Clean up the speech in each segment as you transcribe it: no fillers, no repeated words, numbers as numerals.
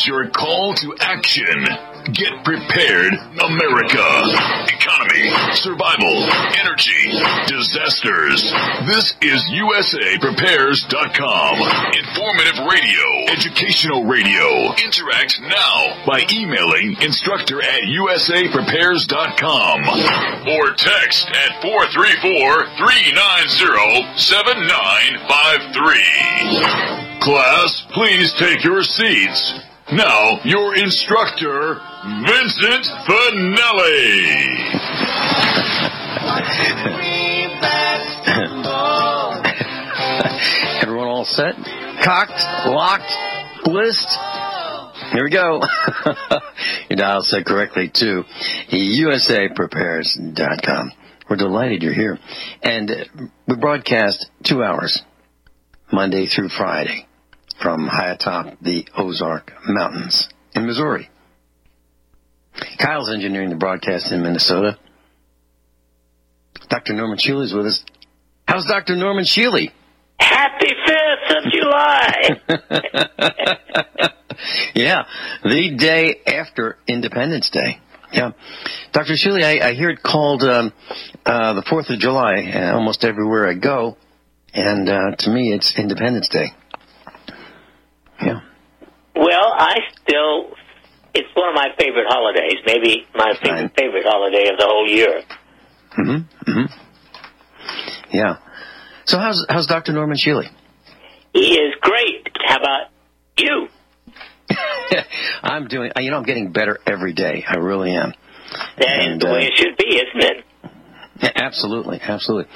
your call to action. Get prepared, America. Economy, survival, energy, disasters. This is USAPrepares.com. Informative radio, educational radio. Interact now by emailing instructor@USAPrepares.com or text at 434-390-7953. Class, please take your seats. Now, your instructor, Vincent Finelli. Everyone all set? Cocked, locked, list. Here we go. Your dial set correctly to USAPrepares.com. We're delighted you're here. And we broadcast 2 hours, Monday through Friday, from high atop the Ozark Mountains in Missouri. Kyle's engineering the broadcast in Minnesota. Dr. Norman Shealy is with us. How's Dr. Norman Shealy? Happy 5th of July. Yeah, the day after Independence Day. Yeah. Dr. Shealy, I hear it called the 4th of July almost everywhere I go. And to me, it's Independence Day. Yeah. Well, it's one of my favorite holidays, maybe my favorite holiday of the whole year. Mm-hmm. Mm-hmm. Yeah. So how's Dr. Norman Shealy? He is great. How about you? I'm getting better every day. I really am. That's the way it should be, isn't it? Yeah, absolutely, absolutely.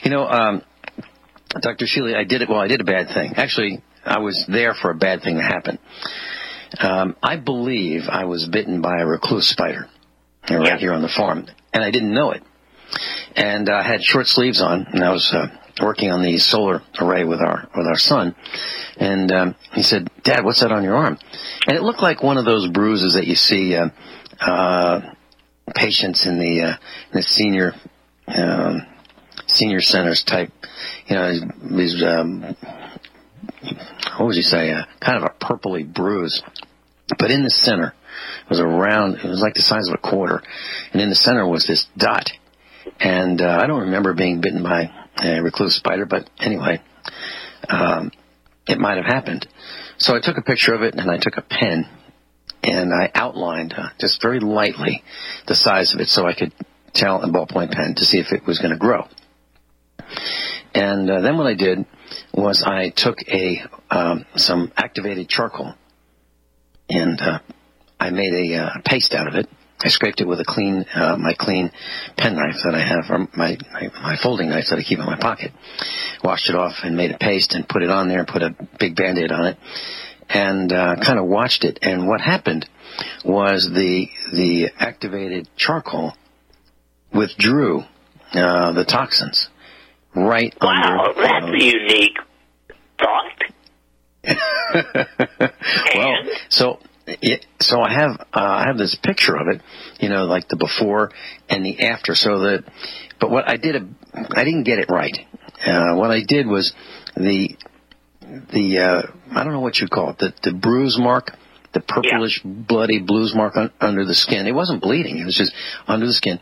Dr. Shealy, I did a bad thing. Actually, I was there for a bad thing to happen. I believe I was bitten by a recluse spider right here on the farm, and I didn't know it. And I had short sleeves on, and I was working on the solar array with our son. And he said, "Dad, what's that on your arm?" And it looked like one of those bruises that you see patients in the senior centers type. These what would you say? Kind of a purpley bruise. But in the center was it was like the size of a quarter, and in the center was this dot. And I don't remember being bitten by a recluse spider, but anyway, it might have happened. So I took a picture of it, and I took a pen, and I outlined just very lightly the size of it so I could tell a ballpoint pen to see if it was going to grow. And then what I did was I took some activated charcoal, and I made a paste out of it. I scraped it with my clean penknife that I have, or my folding knife that I keep in my pocket. Washed it off and made a paste and put it on there and put a big Band-Aid on it, and kind of watched it. And what happened was the activated charcoal withdrew the toxins right under. Wow, that's a unique thought. Well, so I have this picture of it, like the before and the after. But what I did, I didn't get it right. What I did was the I don't know what you call it, the bruise mark, the purplish bloody bruise mark under the skin. It wasn't bleeding; it was just under the skin,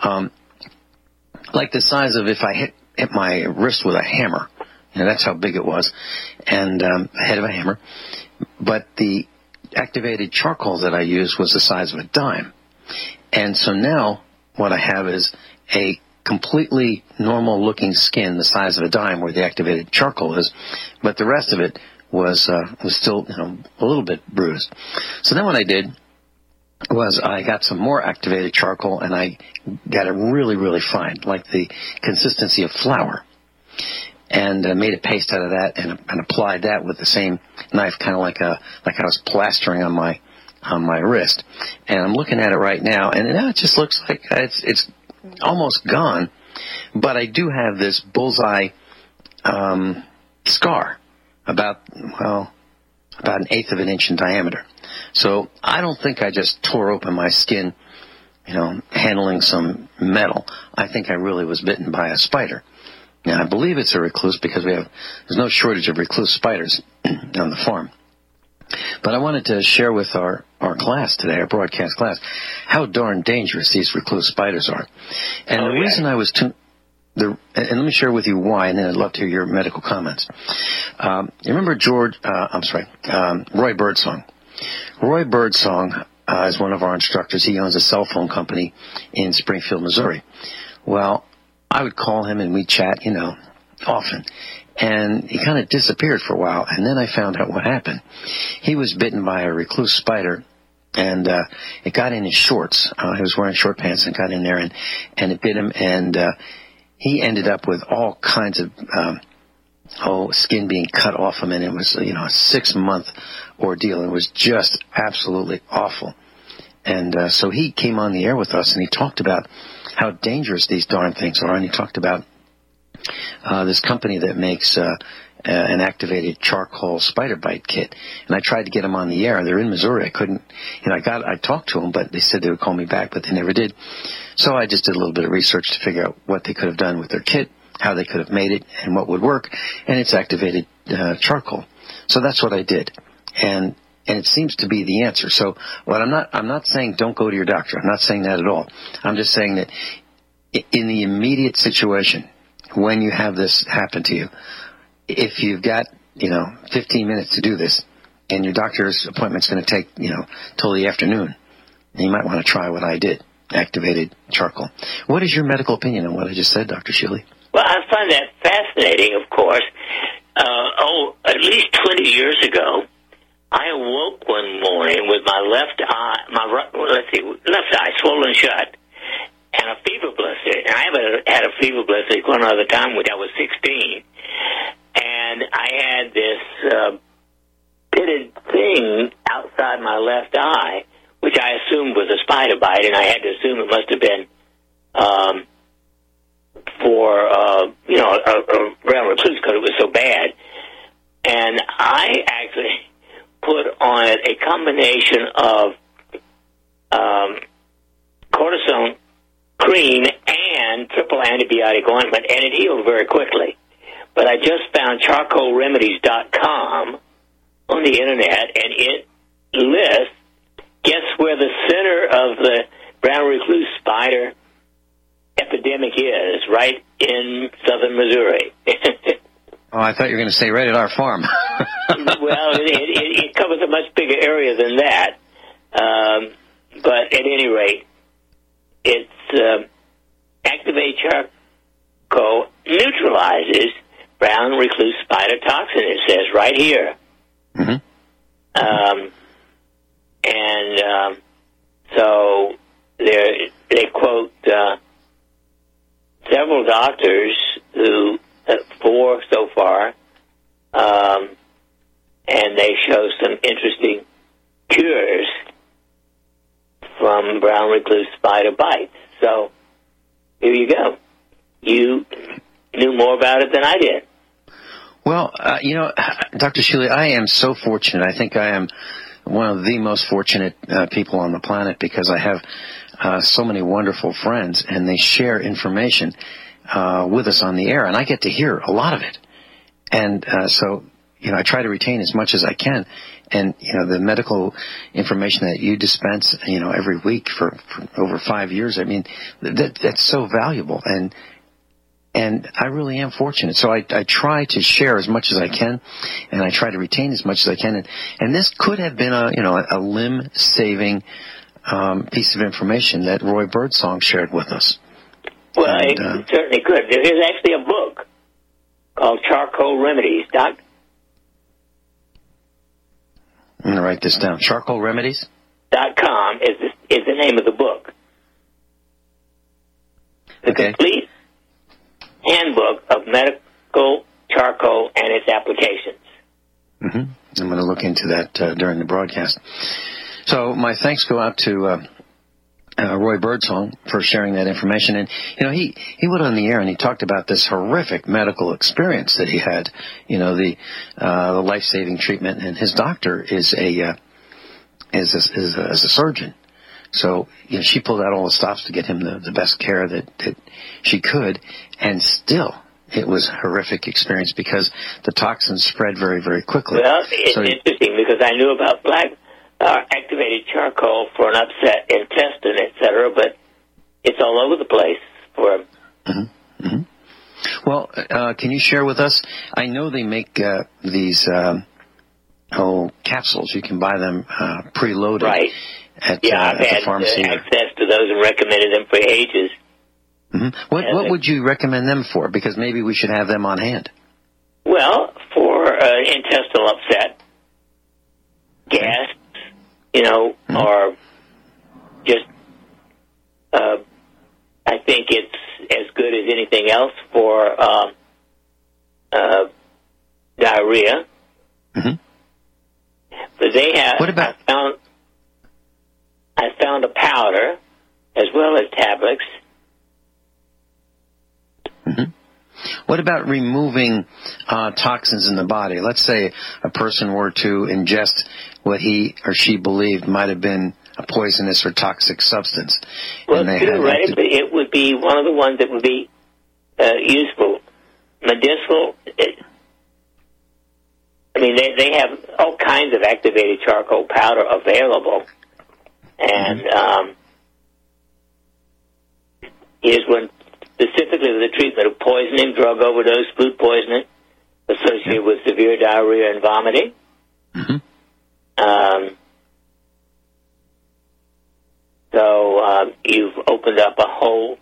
like the size of if I hit my wrist with a hammer. That's how big it was, and head of a hammer. But the activated charcoal that I used was the size of a dime. And so now what I have is a completely normal-looking skin the size of a dime where the activated charcoal is, but the rest of it was still a little bit bruised. So then what I did was I got some more activated charcoal, and I got it really, really fine, like the consistency of flour. And made a paste out of that and applied that with the same knife, kind of like I was plastering on my wrist. And I'm looking at it right now, and it just looks like it's almost gone. But I do have this bullseye scar, about an eighth of an inch in diameter. So I don't think I just tore open my skin, handling some metal. I think I really was bitten by a spider. Now, I believe it's a recluse because there's no shortage of recluse spiders on the farm. But I wanted to share with our class today, our broadcast class, how darn dangerous these recluse spiders are. And the reason I was and let me share with you why, and then I'd love to hear your medical comments. You remember Roy Birdsong. Roy Birdsong is one of our instructors. He owns a cell phone company in Springfield, Missouri. Well, I would call him and we'd chat, often. And he kind of disappeared for a while, and then I found out what happened. He was bitten by a recluse spider, and it got in his shorts. He was wearing short pants and got in there, and it bit him, and he ended up with all kinds of skin being cut off him, and it was a 6-month ordeal. It was just absolutely awful. And so he came on the air with us, and he talked about how dangerous these darn things are, and he talked about this company that makes an activated charcoal spider bite kit. And I tried to get them on the air. They're in Missouri. I couldn't, I talked to them, but they said they would call me back, but they never did. So I just did a little bit of research to figure out what they could have done with their kit, how they could have made it, and what would work. And it's activated charcoal. So that's what I did. And it seems to be the answer. So I'm not saying don't go to your doctor. I'm not saying that at all. I'm just saying that in the immediate situation, when you have this happen to you, if you've got, 15 minutes to do this, and your doctor's appointment's going to take, till the afternoon, you might want to try what I did, activated charcoal. What is your medical opinion on what I just said, Dr. Shealy? Well, I find that fascinating, of course. At least 20 years ago, I awoke one morning with my left eye swollen shut, and a fever blister. And I haven't had a fever blister one other time when I was 16. And I had this pitted thing outside my left eye, which I assumed was a spider bite, and I had to assume it must have been a brown recluse because it was so bad. And I actually put on it a combination of cortisone cream and triple antibiotic ointment, and it healed very quickly. But I just found charcoalremedies.com on the internet, and it lists, guess where the center of the brown recluse spider epidemic is? Right in southern Missouri. Oh, I thought you were going to say right at our farm. Well, it covers a much bigger area than that. But at any rate, it's activated charcoal neutralizes brown recluse spider toxin, it says right here. Mm-hmm. So they quote several doctors who, 4 so far, and they show some interesting cures from brown recluse spider bites. So here you go. You knew more about it than I did. Well, Dr. Shealy, I am so fortunate. I think I am one of the most fortunate people on the planet because I have so many wonderful friends, and they share information with us on the air, and I get to hear a lot of it. And so, I try to retain as much as I can. And, the medical information that you dispense, every week for over 5 years, I mean, that's so valuable. And I really am fortunate. So I try to share as much as I can, and I try to retain as much as I can. And this could have been a limb-saving piece of information that Roy Birdsong shared with us. Well, it certainly could. There's actually a book called Charcoal Remedies. I'm going to write this down. Charcoal Remedies? .com is the name of the book. The complete handbook of medical charcoal and its applications. Mm-hmm. I'm going to look into that during the broadcast. So my thanks go out to Roy Birdsong for sharing that information. And, he went on the air and he talked about this horrific medical experience that he had, the life-saving treatment. And his doctor is a surgeon. So, she pulled out all the stops to get him the best care that she could. And still, it was a horrific experience because the toxins spread very, very quickly. Well, it's interesting because I knew about activated charcoal for an upset intestine, etc., but it's all over the place for. Mm-hmm. Mm-hmm. Well, can you share with us? I know they make these capsules. You can buy them preloaded. Right. At the pharmacy. I've had access to those and recommended them for ages. Mm-hmm. What would you recommend them for? Because maybe we should have them on hand. Well, for intestinal upset, gas, or just, I think it's as good as anything else for diarrhea. Mm-hmm. But they have. What about? I found a powder as well as tablets. Mm-hmm. What about removing toxins in the body? Let's say a person were to ingest what he or she believed might have been a poisonous or toxic substance. Well, and theoretically, it would be one of the ones that would be useful. Medicinal. They have all kinds of activated charcoal powder available. And here's one specifically for the treatment of poisoning, drug overdose, food poisoning associated with severe diarrhea and vomiting. Mm-hmm. So you've opened up a whole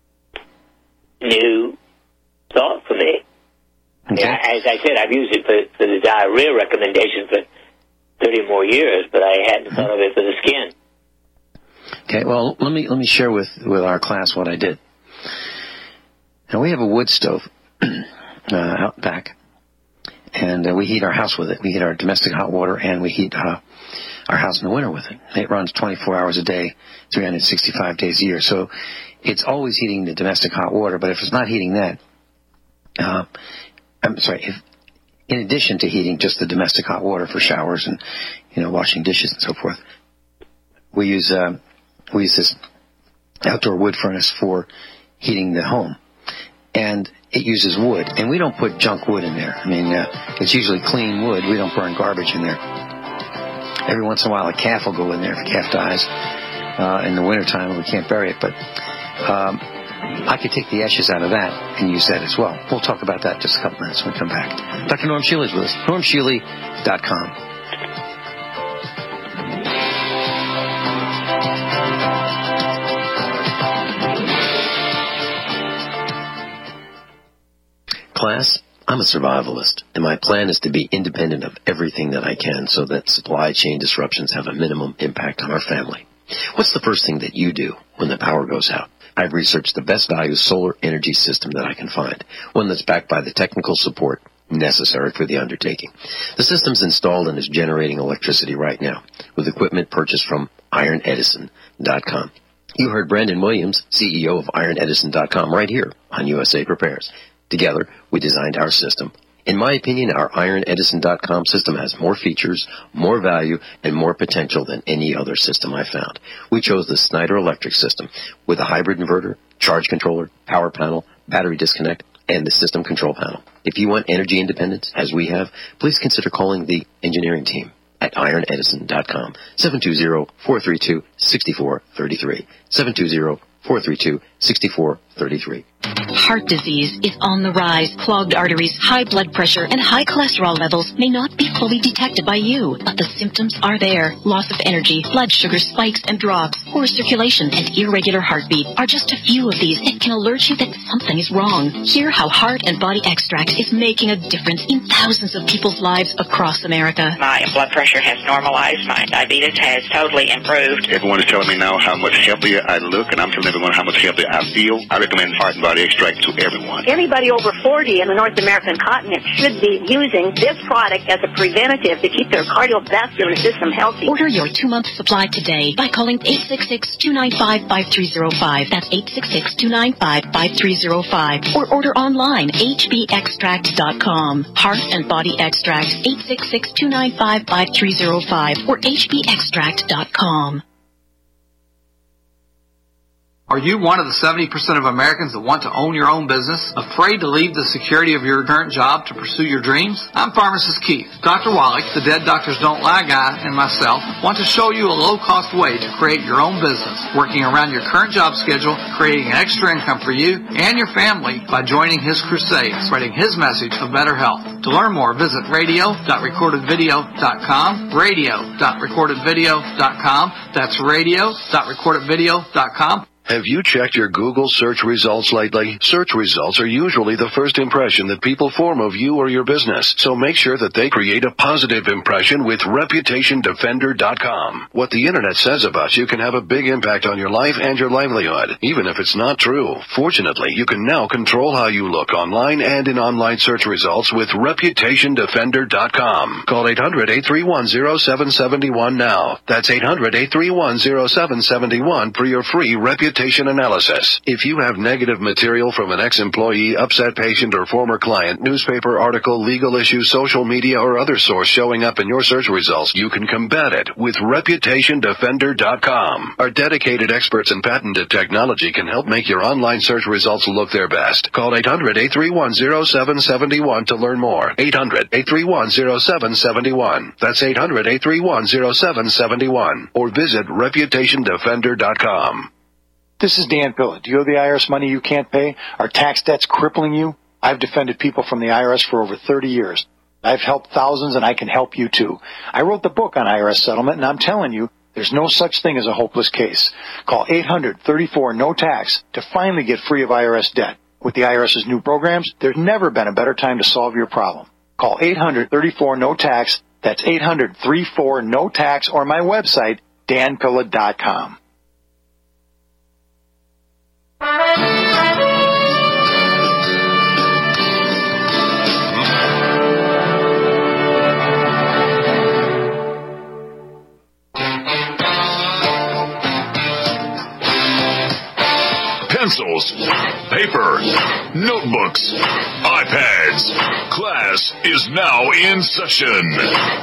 new thought for me. Okay. As I said, I've used it for the diarrhea recommendation for 30 more years, but I hadn't thought of it for the skin. Okay, well, let me share with our class what I did. Now, we have a wood stove out back, and we heat our house with it. We heat our domestic hot water, and we heat our house in the winter with it. It runs 24 hours a day, 365 days a year. So it's always heating the domestic hot water, but if it's not heating that, in addition to heating just the domestic hot water for showers and, washing dishes and so forth, we use this outdoor wood furnace for heating the home. And it uses wood. And we don't put junk wood in there. It's usually clean wood. We don't burn garbage in there. Every once in a while, a calf will go in there if a calf dies in the wintertime and we can't bury it. But I could take the ashes out of that and use that as well. We'll talk about that in just a couple minutes when we come back. Dr. Norm Shealy's with us. NormShealy.com. Class, I'm a survivalist, and my plan is to be independent of everything that I can so that supply chain disruptions have a minimum impact on our family. What's the first thing that you do when the power goes out? I've researched the best value solar energy system that I can find, one that's backed by the technical support necessary for the undertaking. The system's installed and is generating electricity right now with equipment purchased from IronEdison.com. You heard Brandon Williams, CEO of IronEdison.com, right here on USA Prepares. Together, we designed our system. In my opinion, our IronEdison.com system has more features, more value, and more potential than any other system I found. We chose the Snyder Electric system with a hybrid inverter, charge controller, power panel, battery disconnect, and the system control panel. If you want energy independence, as we have, please consider calling the engineering team at IronEdison.com, 720-432-6433, 720-432-6433. Heart disease is on the rise. Clogged arteries, high blood pressure, and high cholesterol levels may not be fully detected by you, but the symptoms are there. Loss of energy, blood sugar spikes and drops, poor circulation, and irregular heartbeat are just a few of these that can alert you that something is wrong. Hear how Heart and Body Extract is making a difference in thousands of people's lives across America. My blood pressure has normalized. My diabetes has totally improved. Everyone is telling me now how much healthier I look, and I'm telling everyone how much healthier I feel. I recommend Heart and Body Extract to everyone. Anybody over 40 in the North American continent should be using this product as a preventative to keep their cardiovascular system healthy. Order your 2-month supply today by calling 866-295-5305. That's 866-295-5305. Or order online, hbextract.com. Heart and Body Extract, 866-295-5305 or hbextract.com. Are you one of the 70% of Americans that want to own your own business, afraid to leave the security of your current job to pursue your dreams? I'm Pharmacist Keith. Dr. Wallach, the Dead Doctors Don't Lie guy, and myself want to show you a low-cost way to create your own business, working around your current job schedule, creating an extra income for you and your family by joining his crusade, spreading his message of better health. To learn more, visit radio.recordedvideo.com, radio.recordedvideo.com. That's radio.recordedvideo.com. Have you checked your Google search results lately? Search results are usually the first impression that people form of you or your business, so make sure that they create a positive impression with ReputationDefender.com. What the Internet says about you can have a big impact on your life and your livelihood, even if it's not true. Fortunately, you can now control how you look online and in online search results with ReputationDefender.com. Call 800-831-0771 now. That's 800-831-0771 for your free reputation analysis. If you have negative material from an ex-employee, upset patient, or former client, newspaper article, legal issue, social media, or other source showing up in your search results, you can combat it with ReputationDefender.com. Our dedicated experts in patented technology can help make your online search results look their best. Call 800-831-0771 to learn more. 800-831-0771. That's 800-831-0771. Or visit ReputationDefender.com. This is Dan Pilla. Do you owe the IRS money you can't pay? Are tax debts crippling you? I've defended people from the IRS for over 30 years. I've helped thousands, and I can help you too. I wrote the book on IRS settlement, and I'm telling you, there's no such thing as a hopeless case. Call 800-34-NO-TAX to finally get free of IRS debt. With the IRS's new programs, there's never been a better time to solve your problem. Call 800-34-NO-TAX. That's 800-34-NO-TAX, or my website, danpilla.com. Pencils, paper, notebooks, iPads. Class is now in session.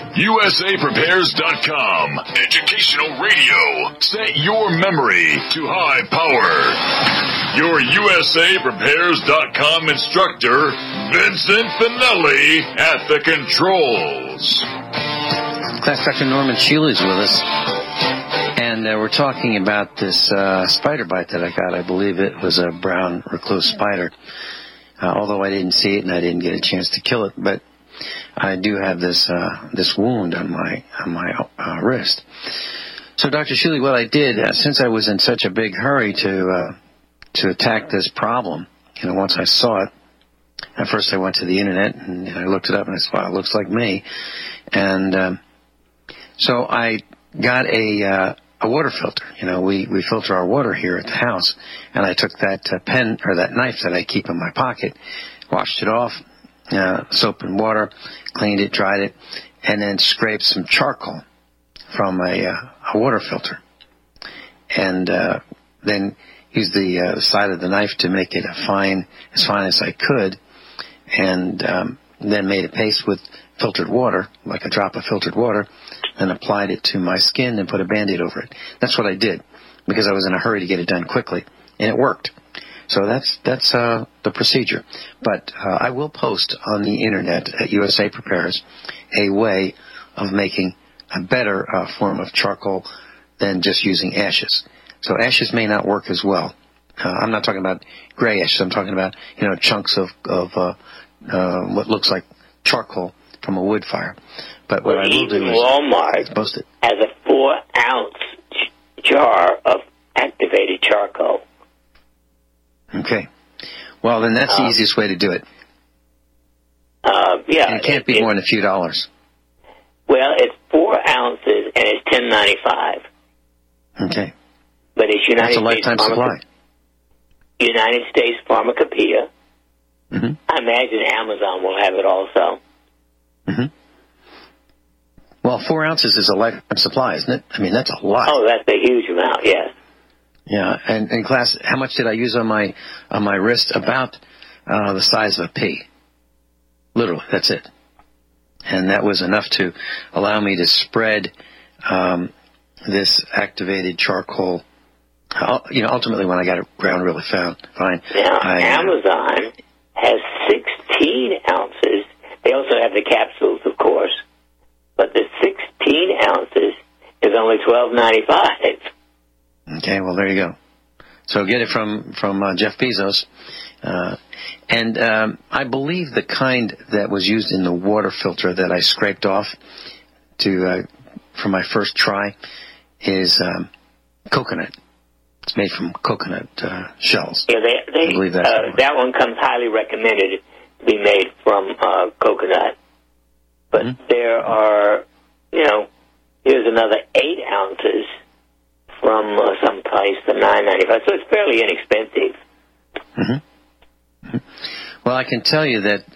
USAPrepares.com. Educational radio. Set your memory to high power. Your USAPrepares.com instructor, Vincent Finelli, at the controls. Class Dr. Norman Shealy is with us. And we're talking about this spider bite that I got. I believe it was a brown recluse spider. Although I didn't see it and I didn't get a chance to kill it, but I do have this wound on my wrist. So, Dr. Shealy, what I did, since I was in such a big hurry to attack this problem, once I saw it, at first I went to the internet and I looked it up and I said, "Wow, it looks like me." And so I got a water filter. We filter our water here at the house, and I took that pen or that knife that I keep in my pocket, washed it off, soap and water, cleaned it, dried it, and then scraped some charcoal from a water filter, and then used the side of the knife to make it as fine as I could, and then made a paste with filtered water, like a drop of filtered water, and applied it to my skin and put a Band-Aid over it. That's what I did because I was in a hurry to get it done quickly, and it worked. So that's the procedure. But I will post on the internet at USA Prepares a way of making a better form of charcoal than just using ashes. So ashes may not work as well. I'm not talking about gray ashes. I'm talking about chunks of what looks like charcoal from a wood fire. But what I will do is Walmart post it. has a 4-ounce jar of activated charcoal. Okay. Well, then that's the easiest way to do it. Yeah. And it can't be more than a few dollars. Well, it's 4 ounces and it's $10.95. Okay. But it's That's a lifetime supply. United States Pharmacopoeia. Mm-hmm. I imagine Amazon will have it also. Mm-hmm. Well, 4 ounces is a lifetime supply, isn't it? I mean, that's a lot. Oh, that's a huge amount, yes. Yeah, and in class, how much did I use on my wrist? About the size of a pea. Literally, that's it. And that was enough to allow me to spread this activated charcoal ultimately when I got around really fine. Now, Amazon has 16 ounces. They also have the capsules, of course. But the 16 ounces is only $12.95. Okay, well, there you go. So get it from Jeff Bezos. And I believe the kind that was used in the water filter that I scraped off for my first try is coconut. It's made from coconut shells. Yeah, I believe that one comes highly recommended to be made from coconut. But there are, here's another 8 ounces from some place for $9.95. So it's fairly inexpensive. Mm-hmm. Well, I can tell you that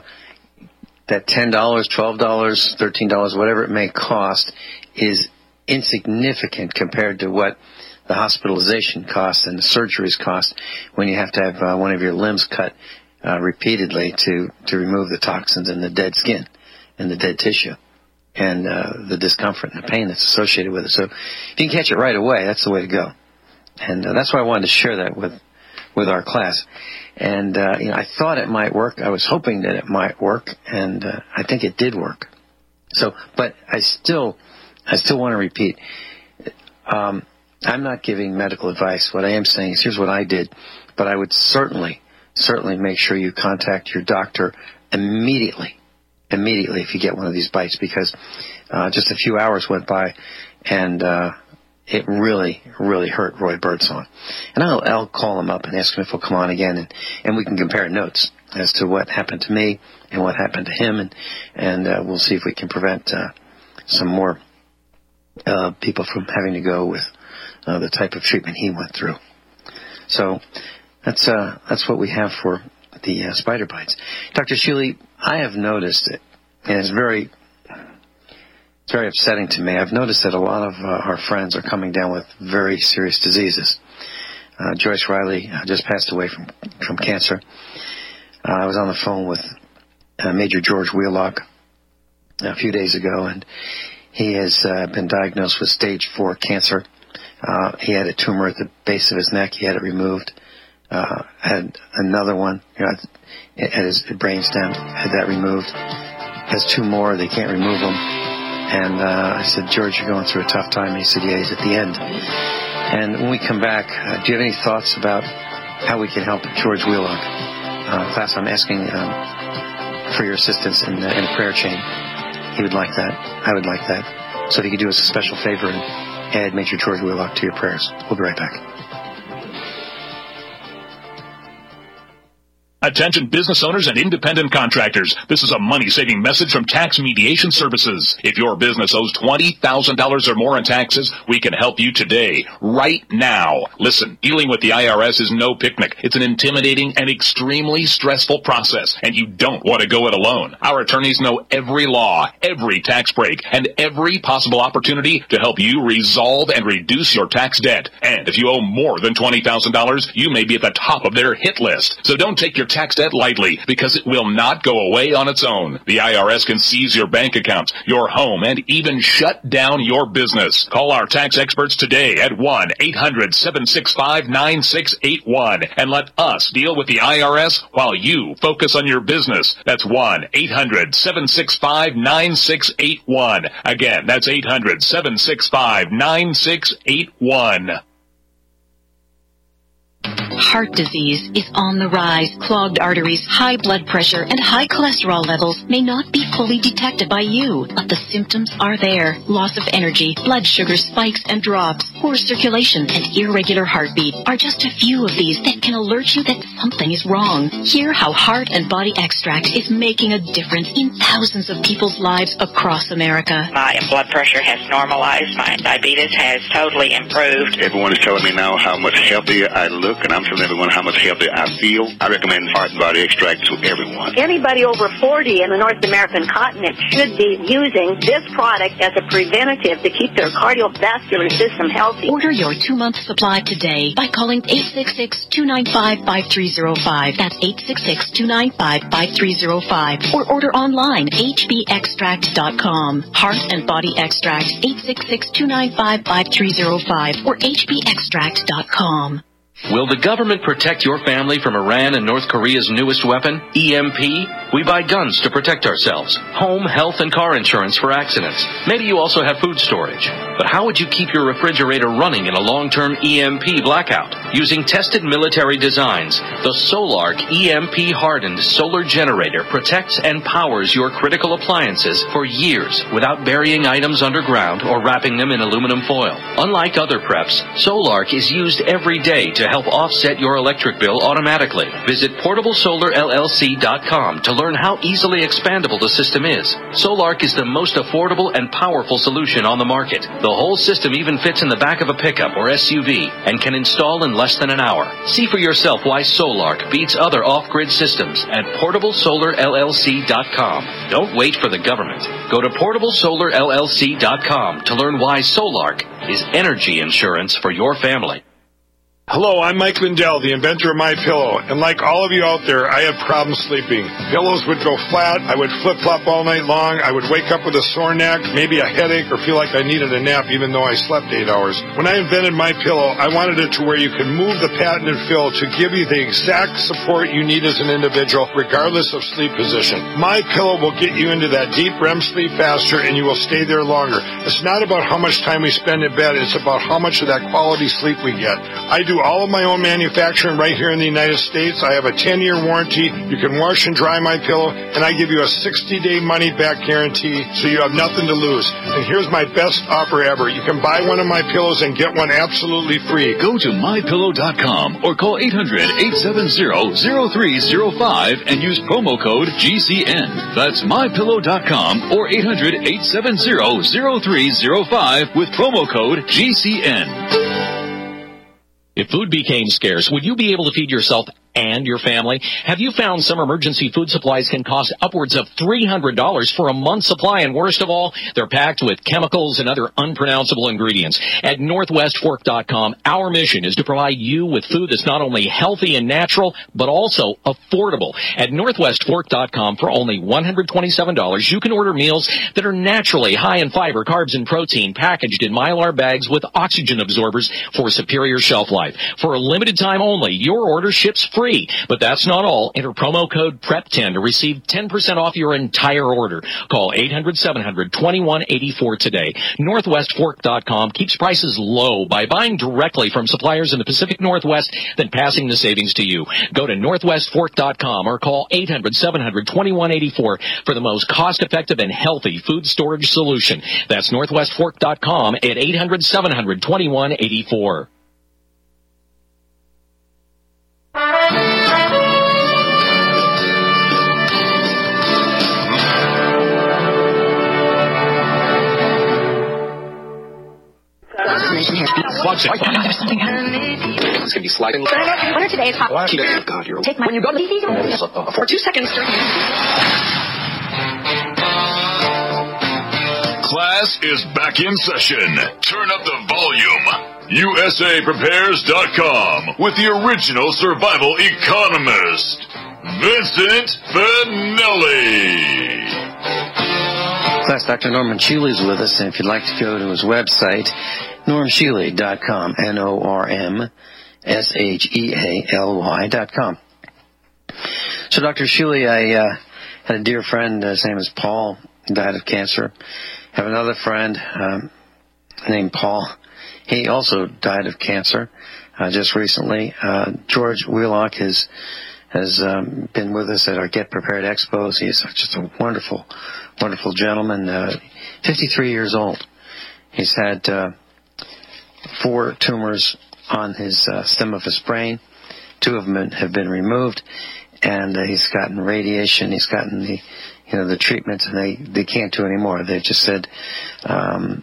that $10, $12, $13, whatever it may cost, is insignificant compared to what the hospitalization costs and the surgeries cost when you have to have one of your limbs cut repeatedly to remove the toxins and the dead skin and the dead tissue and the discomfort and the pain that's associated with it. So if you can catch it right away, that's the way to go. And that's why I wanted to share that with our class. And I thought it might work. I was hoping that it might work, and I think it did work. So, but I still want to repeat. I'm not giving medical advice. What I am saying is here's what I did, but I would certainly make sure you contact your doctor immediately if you get one of these bites, because just a few hours went by and it really hurt Roy Birdsong. And I'll call him up and ask him if he'll come on again, and we can compare notes as to what happened to me and what happened to him, and we'll see if we can prevent some more people from having to go with the type of treatment he went through. So that's what we have for the spider bites. Dr. Shealy, I have noticed it, and it's very upsetting to me. I've noticed that a lot of our friends are coming down with very serious diseases. Joyce Riley just passed away from cancer. I was on the phone with Major George Wheelock a few days ago, and he has been diagnosed with stage 4 cancer. He had a tumor at the base of his neck. He had it removed. Had another one at his brainstem, had that removed. Has 2 more. They can't remove them. And I said, George, you're going through a tough time. And he said, yeah, he's at the end. And when we come back, do you have any thoughts about how we can help George Wheelock? Class, I'm asking for your assistance in a prayer chain. He would like that. I would like that. So if you could do us a special favor and add Major George Wheelock to your prayers. We'll be right back. Attention business owners and independent contractors. This is a money-saving message from Tax Mediation Services. If your business owes $20,000 or more in taxes, we can help you today, right now. Listen, dealing with the IRS is no picnic. It's an intimidating and extremely stressful process, and you don't want to go it alone. Our attorneys know every law, every tax break, and every possible opportunity to help you resolve and reduce your tax debt. And if you owe more than $20,000, you may be at the top of their hit list. So don't take your tax debt lightly, because it will not go away on its own. The IRS can seize your bank accounts, your home, and even shut down your business. Call our tax experts today at 1-800-765-9681 and let us deal with the IRS while you focus on your business. That's 1-800-765-9681. Again, that's 800-765-9681. Heart disease is on the rise. Clogged arteries, high blood pressure, and high cholesterol levels may not be fully detected by you, but the symptoms are there. Loss of energy, blood sugar spikes and drops, poor circulation, and irregular heartbeat are just a few of these that can alert you that something is wrong. Hear how Heart and Body Extract is making a difference in thousands of people's lives across America. My blood pressure has normalized. My diabetes has totally improved. Everyone is telling me now how much healthier I look, look, and I'm telling everyone how much healthier I feel, I recommend Heart and Body Extract to everyone. Anybody over 40 in the North American continent should be using this product as a preventative to keep their cardiovascular system healthy. Order your 2-month supply today by calling 866-295-5305. That's 866-295-5305. Or order online, hbextract.com. Heart and Body Extract, 866-295-5305 or hbextract.com. Will the government protect your family from Iran and North Korea's newest weapon, EMP? We buy guns to protect ourselves, home, health, and car insurance for accidents. Maybe you also have food storage. But how would you keep your refrigerator running in a long-term EMP blackout? Using tested military designs, the Solarc EMP-hardened solar generator protects and powers your critical appliances for years without burying items underground or wrapping them in aluminum foil. Unlike other preps, Solarc is used every day to help offset your electric bill automatically. Visit PortableSolarLLC.com to learn how easily expandable the system is. Solarc is the most affordable and powerful solution on the market. The whole system even fits in the back of a pickup or SUV and can install in less than an hour. See for yourself why Solarc beats other off-grid systems at PortableSolarLLC.com. Don't wait for the government. Go to PortableSolarLLC.com to learn why Solarc is energy insurance for your family. Hello, I'm Mike Lindell, the inventor of MyPillow, and like all of you out there, I had problems sleeping. Pillows would go flat, I would flip-flop all night long, I would wake up with a sore neck, maybe a headache, or feel like I needed a nap even though I slept 8 hours. When I invented MyPillow, I wanted it to where you could move the patented fill to give you the exact support you need as an individual, regardless of sleep position. MyPillow will get you into that deep REM sleep faster, and you will stay there longer. It's not about how much time we spend in bed, it's about how much of that quality sleep we get. I do all of my own manufacturing right here in the United States. I have a 10-year warranty. You can wash and dry my pillow, and I give you a 60-day money-back guarantee, so you have nothing to lose. And here's my best offer ever. You can buy one of my pillows and get one absolutely free. Go to MyPillow.com or call 800-870-0305 and use promo code GCN. That's MyPillow.com or 800-870-0305 with promo code GCN. If food became scarce, would you be able to feed yourself and your family? Have you found some emergency food supplies can cost upwards of $300 for a month's supply? And worst of all, they're packed with chemicals and other unpronounceable ingredients. At NorthwestFork.com, our mission is to provide you with food that's not only healthy and natural, but also affordable. At NorthwestFork.com, for only $127, you can order meals that are naturally high in fiber, carbs, and protein, packaged in Mylar bags with oxygen absorbers for superior shelf life. For a limited time only, your order ships free. But that's not all. Enter promo code PREP10 to receive 10% off your entire order. Call 800-700-2184 today. NorthwestFork.com keeps prices low by buying directly from suppliers in the Pacific Northwest, then passing the savings to you. Go to NorthwestFork.com or call 800-700-2184 for the most cost-effective and healthy food storage solution. That's NorthwestFork.com at 800-700-2184. There's something happening. It's going to be sliding. What are today's hot? God, you're take my. When you go to the for 2 seconds. Class is back in session. Turn up the volume. USAPrepares.com with the original survival economist, Vincent Finelli. Class, Dr. Norman Shealy is with us, and if you'd like to go to his website, normshealy.com, NormShealy.com. So, Dr. Shealy, I had a dear friend, his name is Paul, who died of cancer. I have another friend named Paul. He also died of cancer just recently. George Wheelock has been with us at our Get Prepared Expos. He's just a wonderful, wonderful gentleman, 53 years old. He's had 4 tumors on his stem of his brain. 2 of them have been removed, and he's gotten radiation. He's gotten the treatments, and they can't do any more. They've just said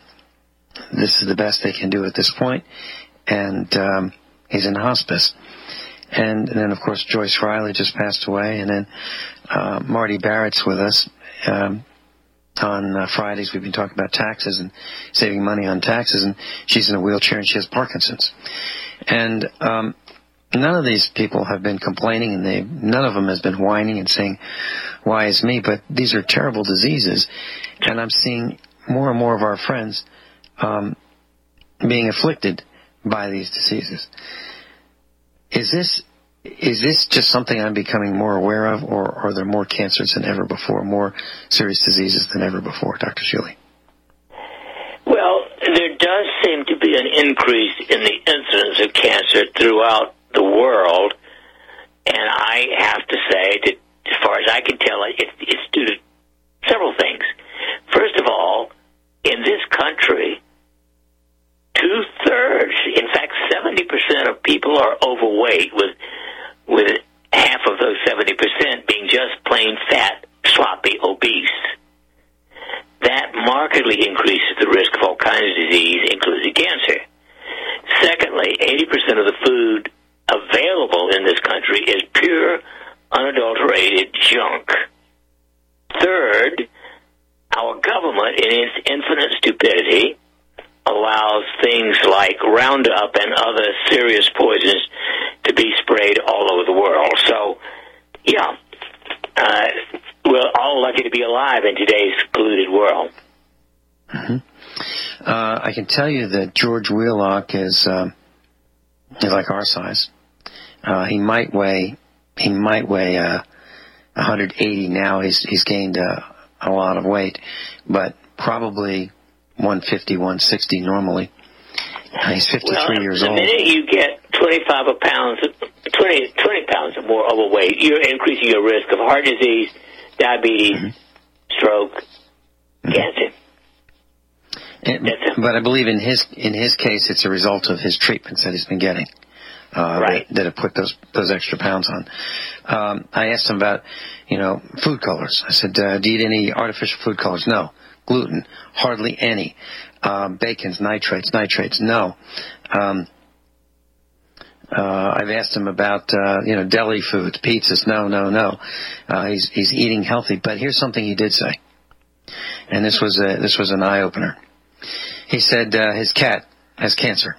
this is the best they can do at this point, and he's in hospice. And then, of course, Joyce Riley just passed away. And then Marty Barrett's with us. On Fridays, we've been talking about taxes and saving money on taxes, and she's in a wheelchair and she has Parkinson's. And none of these people have been complaining, and none of them has been whining and saying, why is me? But these are terrible diseases, and I'm seeing more and more of our friends being afflicted by these diseases. Is this just something I'm becoming more aware of, or are there more cancers than ever before, more serious diseases than ever before, Dr. Schuele? Well, there does seem to be an increase in the incidence of cancer throughout the world, and I have to say that, as far as I can tell, it's due to several things. First of all, in this country, 2/3, in fact 70% of people are overweight, with half of those 70% being just plain fat, sloppy, obese. That markedly increases the risk of all kinds of disease, including cancer. Secondly, 80% of the food available in this country is pure, unadulterated junk. Third, our government, in its infinite stupidity, allows things like Roundup and other serious poisons to be sprayed all over the world. So, yeah, we're all lucky to be alive in today's polluted world. Mm-hmm. I can tell you that George Wheelock is like our size. He might weigh 180 now. He's gained a lot of weight, but probably 150, 160 normally. He's 53 years old. The minute you get 20 pounds or more overweight, you're increasing your risk of heart disease, diabetes, stroke, cancer. But I believe in his case, it's a result of his treatments that he's been getting. Right. That have put those extra pounds on. I asked him about, food colors. I said, do you eat any artificial food colors? No. Gluten? Hardly any. Bacons, nitrates, no. I've asked him about, deli foods, pizzas. No. He's eating healthy. But here's something he did say. And this was an eye-opener. He said, his cat has cancer.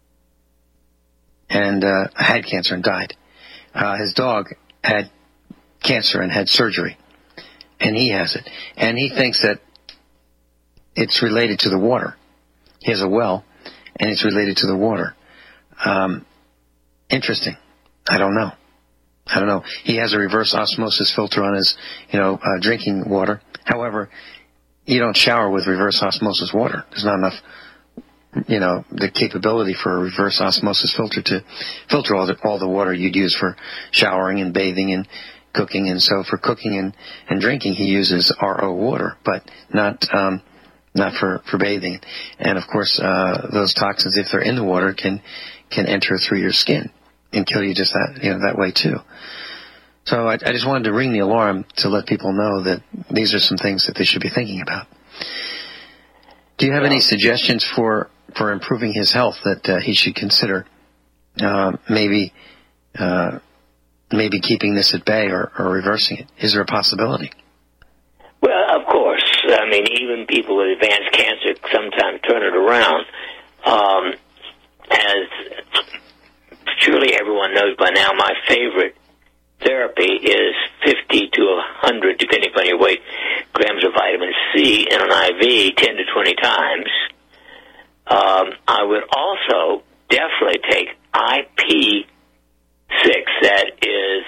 And had cancer and died. His dog had cancer and had surgery, and he has it. And he thinks that it's related to the water. He has a well, and it's related to the water. Interesting. I don't know. He has a reverse osmosis filter on his, drinking water. However, you don't shower with reverse osmosis water. There's not enough the capability for a reverse osmosis filter to filter all the water you'd use for showering and bathing and cooking. And so for cooking and drinking, he uses RO water, but not for bathing. And of course, those toxins, if they're in the water, can enter through your skin and kill you just that way too. So I just wanted to ring the alarm to let people know that these are some things that they should be thinking about. Do you have any suggestions for improving his health that he should consider? Maybe keeping this at bay or reversing it. Is there a possibility? Well, of course. I mean, even people with advanced cancer sometimes turn it around. As surely everyone knows by now, my favorite therapy is 50 to 100, depending upon your weight, grams of vitamin C in an IV 10 to 20 times. I would also definitely take IP6, that is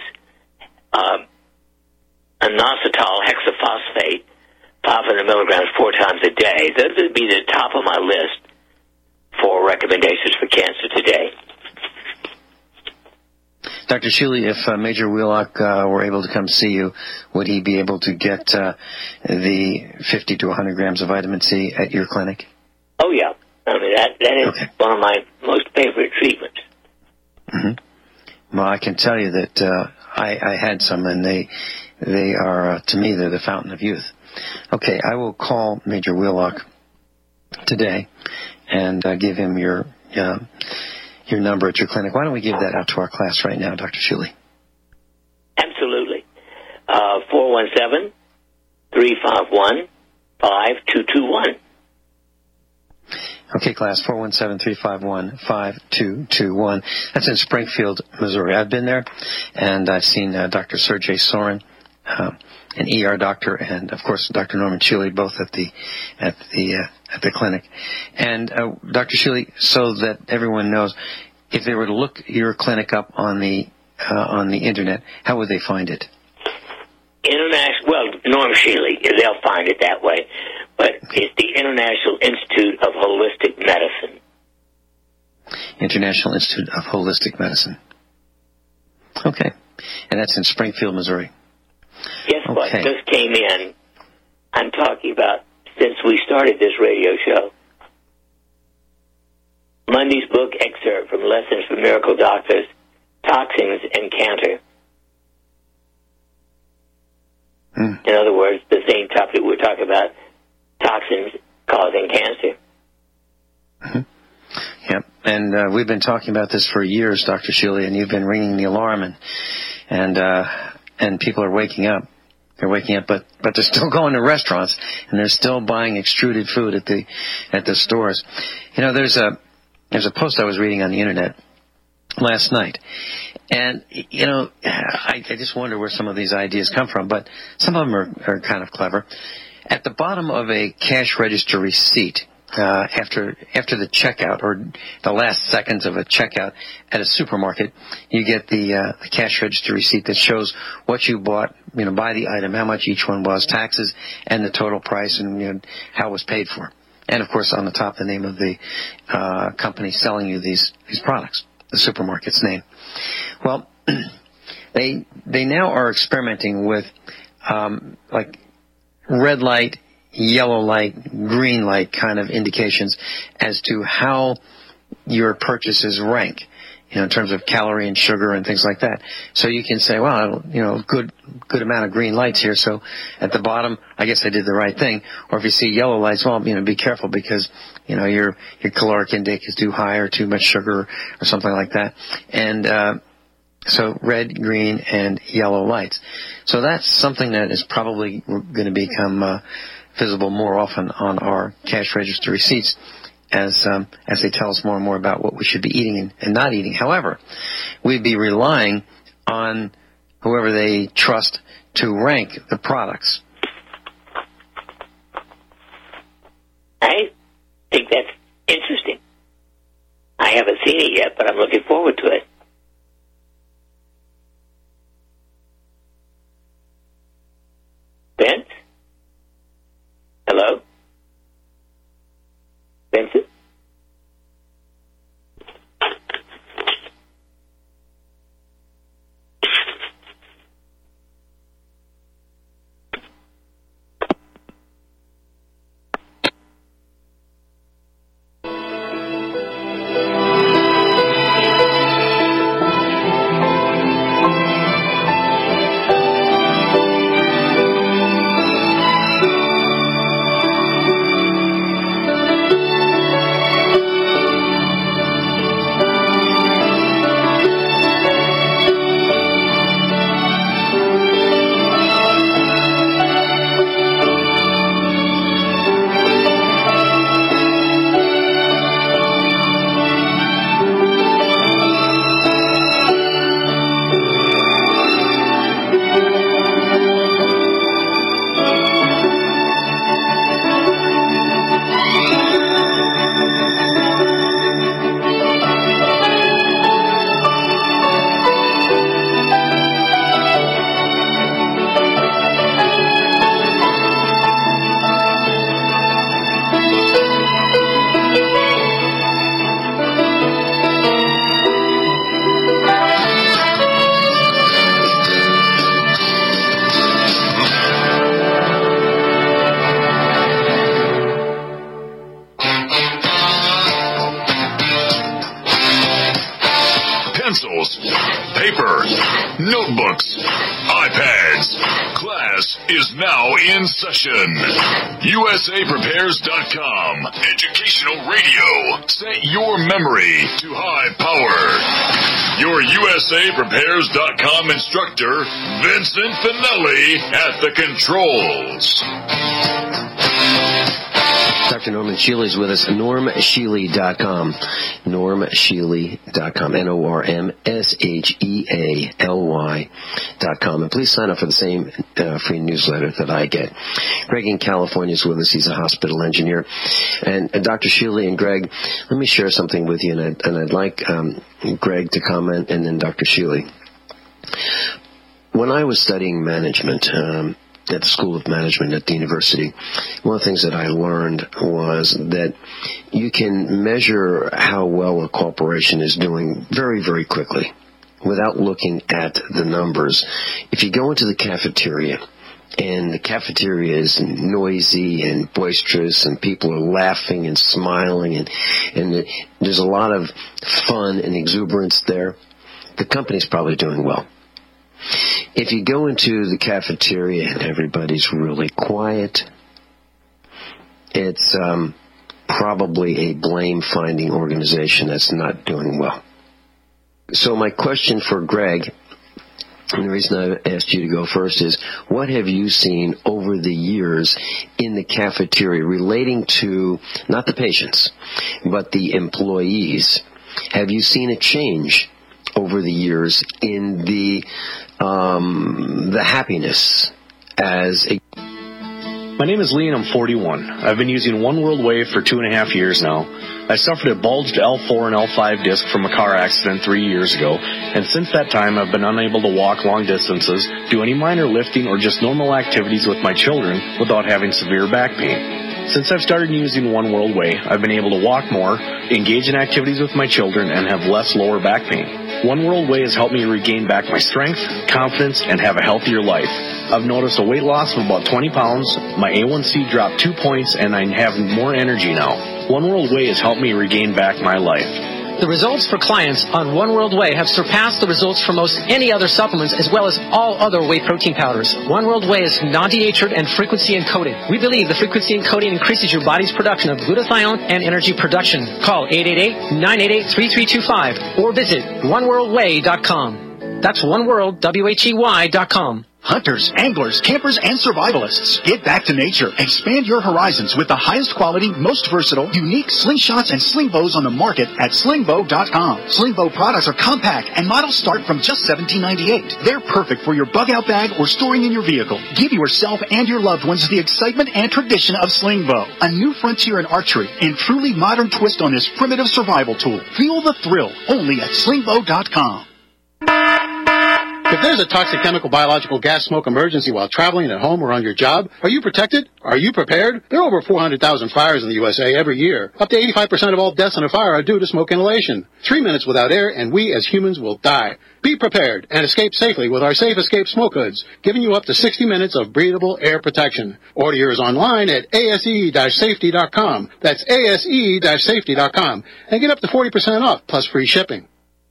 inositol hexaphosphate, 500 milligrams 4 times a day. That would be the top of my list for recommendations for cancer today. Dr. Schuele, if Major Wheelock were able to come see you, would he be able to get the 50 to 100 grams of vitamin C at your clinic? Oh, yeah. I mean, that is one of my most favorite treatments. Mm-hmm. Well, I can tell you that I had some, and they are, to me, they're the fountain of youth. Okay, I will call Major Wheelock today and give him your your number at your clinic. Why don't we give that out to our class right now, Dr. Shuley? Absolutely. 417-351-5221. Okay, class, 417-351-5221. That's in Springfield, Missouri. I've been there, and I've seen Dr. Sergey Sorin, an ER doctor, and of course Dr. Norman Shuley, both at the clinic. And Dr. Shuley, so that everyone knows, if they were to look your clinic up on the internet, how would they find it? Norm Shuley, they'll find it that way. But it's the International Institute of Holistic Medicine. International Institute of Holistic Medicine. Okay. And that's in Springfield, Missouri. Guess what just came in? I'm talking about since we started this radio show. Monday's book excerpt from Lessons from Miracle Doctors, Toxins and Cancer. In other words, the same topic we're talking about, toxins causing cancer. Mm-hmm. Yep, and we've been talking about this for years, Dr. Shuley, and you've been ringing the alarm, and people are waking up. They're waking up, but they're still going to restaurants, and they're still buying extruded food at the stores. You know, there's a post I was reading on the internet last night. And, you know, I just wonder where some of these ideas come from, but some of them are kind of clever. At the bottom of a cash register receipt, after the checkout or the last seconds of a checkout at a supermarket, you get the cash register receipt that shows what you bought, you know, by the item, how much each one was, taxes, and the total price, and you know, how it was paid for. And, of course, on the top, the name of the company selling you these products, the supermarket's name. Well, they now are experimenting with like red light, yellow light, green light kind of indications as to how your purchases rank, you know, in terms of calorie and sugar and things like that. So you can say, well, you know, good amount of green lights here, so at the bottom, I guess I did the right thing. Or if you see yellow lights, well, you know, be careful because, you know, your caloric intake is too high or too much sugar or something like that. And so red, green, and yellow lights. So that's something that is probably going to become visible more often on our cash register receipts as they tell us more and more about what we should be eating and not eating. However, we'd be relying on whoever they trust to rank the products. I think that's interesting. I haven't seen it yet, but I'm looking forward to it. Vince? Hello? Vincent? paper, notebooks, iPads. Class is now in session. USAPrepares.com. Educational radio. Set your memory to high power. Your USAPrepares.com instructor, Vincent Finelli, at the controls. Dr. Norman Shealy is with us. NormShealy.com. NormShealy.com. NormShealy.com. And please sign up for the same free newsletter that I get. Greg in California is with us. He's a hospital engineer. And Dr. Shealy and Greg, let me share something with you, and I'd like Greg to comment, and then Dr. Shealy. When I was studying management, at the School of Management at the university, one of the things that I learned was that you can measure how well a corporation is doing very, very quickly without looking at the numbers. If you go into the cafeteria, and the cafeteria is noisy and boisterous, and people are laughing and smiling, and there's a lot of fun and exuberance there, the company's probably doing well. If you go into the cafeteria and everybody's really quiet, it's probably a blame-finding organization that's not doing well. So my question for Greg, and the reason I asked you to go first, is what have you seen over the years in the cafeteria relating to not the patients, but the employees? Have you seen a change over the years in the happiness as a... My name is Lee and I'm 41. I've been using One World Wave for 2.5 years now. I suffered a bulged L4 and L5 disc from a car accident 3 years ago, and since that time I've been unable to walk long distances, do any minor lifting or just normal activities with my children without having severe back pain. Since I've started using One World Way, I've been able to walk more, engage in activities with my children, and have less lower back pain. One World Way has helped me regain back my strength, confidence, and have a healthier life. I've noticed a weight loss of about 20 pounds, my A1C dropped 2 points, and I have more energy now. One World Way has helped me regain back my life. The results for clients on One World Way have surpassed the results for most any other supplements as well as all other whey protein powders. One World Way is non-denatured and frequency encoded. We believe the frequency encoding increases your body's production of glutathione and energy production. Call 888-988-3325 or visit oneworldway.com. That's oneworldwhey.com. Hunters, anglers, campers, and survivalists. Get back to nature. Expand your horizons with the highest quality, most versatile, unique slingshots and sling bows on the market at slingbow.com. Sling bow products are compact and models start from just $17.98. They're perfect for your bug out bag or storing in your vehicle. Give yourself and your loved ones the excitement and tradition of sling bow, a new frontier in archery and truly modern twist on this primitive survival tool. Feel the thrill only at slingbow.com. If there's a toxic chemical, biological, gas, smoke emergency while traveling at home or on your job, are you protected? Are you prepared? There are over 400,000 fires in the USA every year. Up to 85% of all deaths in a fire are due to smoke inhalation. 3 minutes without air and we as humans will die. Be prepared and escape safely with our Safe Escape Smoke Hoods, giving you up to 60 minutes of breathable air protection. Order yours online at ase-safety.com. That's ase-safety.com. And get up to 40% off plus free shipping.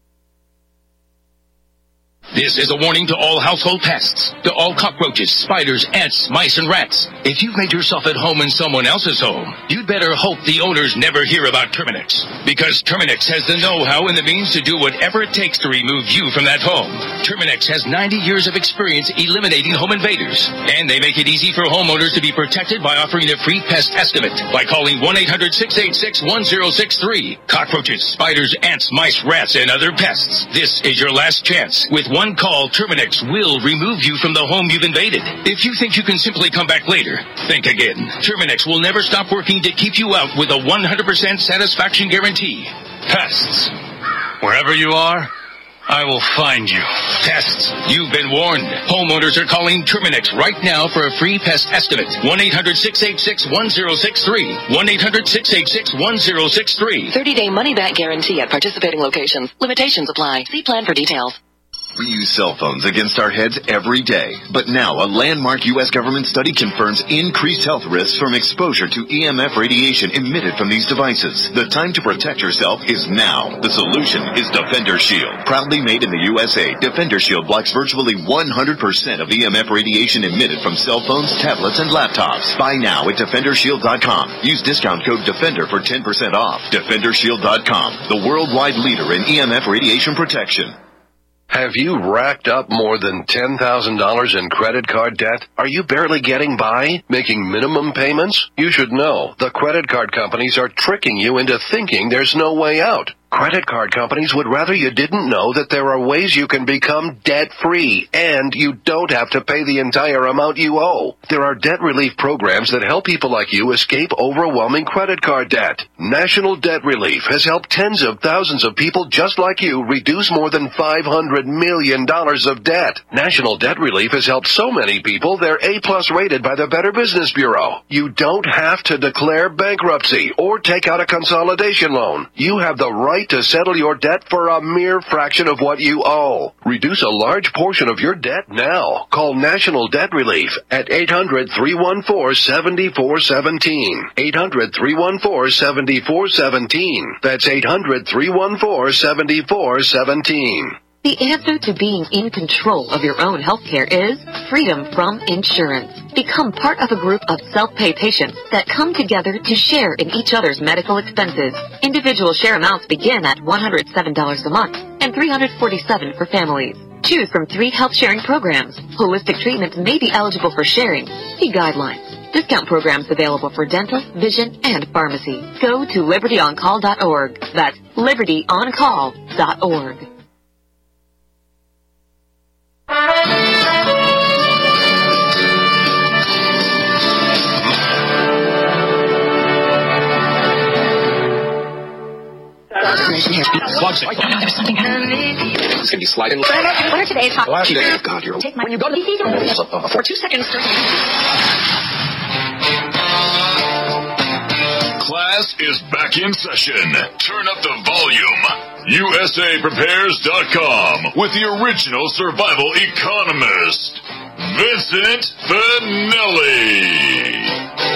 This is a warning to all household pests, to all cockroaches, spiders, ants, mice, and rats. If you've made yourself at home in someone else's home, you'd better hope the owners never hear about Terminix. Because Terminix has the know-how and the means to do whatever it takes to remove you from that home. Terminix has 90 years of experience eliminating home invaders. And they make it easy for homeowners to be protected by offering a free pest estimate by calling 1-800-686-1063. Cockroaches, spiders, ants, mice, rats, and other pests. This is your last chance. With one call, Terminix will remove you from the home you've invaded. If you think you can simply come back later, think again. Terminix will never stop working to keep you out with a 100% satisfaction guarantee. Pests. Wherever you are, I will find you. Pests. You've been warned. Homeowners are calling Terminix right now for a free pest estimate. 1-800-686-1063. 1-800-686-1063. 30-day money-back guarantee at participating locations. Limitations apply. See plan for details. We use cell phones against our heads every day, but now a landmark U.S. government study confirms increased health risks from exposure to EMF radiation emitted from these devices. The time to protect yourself is now. The solution is Defender Shield. Proudly made in the USA, Defender Shield blocks virtually 100% of EMF radiation emitted from cell phones, tablets, and laptops. Buy now at DefenderShield.com. Use discount code DEFENDER for 10% off. DefenderShield.com, the worldwide leader in EMF radiation protection. Have you racked up more than $10,000 in credit card debt? Are you barely getting by, making minimum payments? You should know the credit card companies are tricking you into thinking there's no way out. Credit card companies would rather you didn't know that there are ways you can become debt-free, and you don't have to pay the entire amount you owe. There are debt relief programs that help people like you escape overwhelming credit card debt. National Debt Relief has helped tens of thousands of people just like you reduce more than $500 million of debt. National Debt Relief has helped so many people they're A+ rated by the Better Business Bureau. You don't have to declare bankruptcy or take out a consolidation loan. You have the right to settle your debt for a mere fraction of what you owe. Reduce a large portion of your debt now. Call National Debt Relief at 800-314-7417. 800-314-7417. That's 800-314-7417. The answer to being in control of your own healthcare is freedom from insurance. Become part of a group of self-pay patients that come together to share in each other's medical expenses. Individual share amounts begin at $107 a month and $347 for families. Choose from 3 health sharing programs. Holistic treatments may be eligible for sharing. See guidelines. Discount programs available for dental, vision, and pharmacy. Go to libertyoncall.org. That's libertyoncall.org. There's something happening. It's going to be sliding. What are today's hot? God, you're... Take when you go to the for 2 seconds. Class is back in session. Turn up the volume. USAPrepares.com with the original survival economist, Vincent Finelli.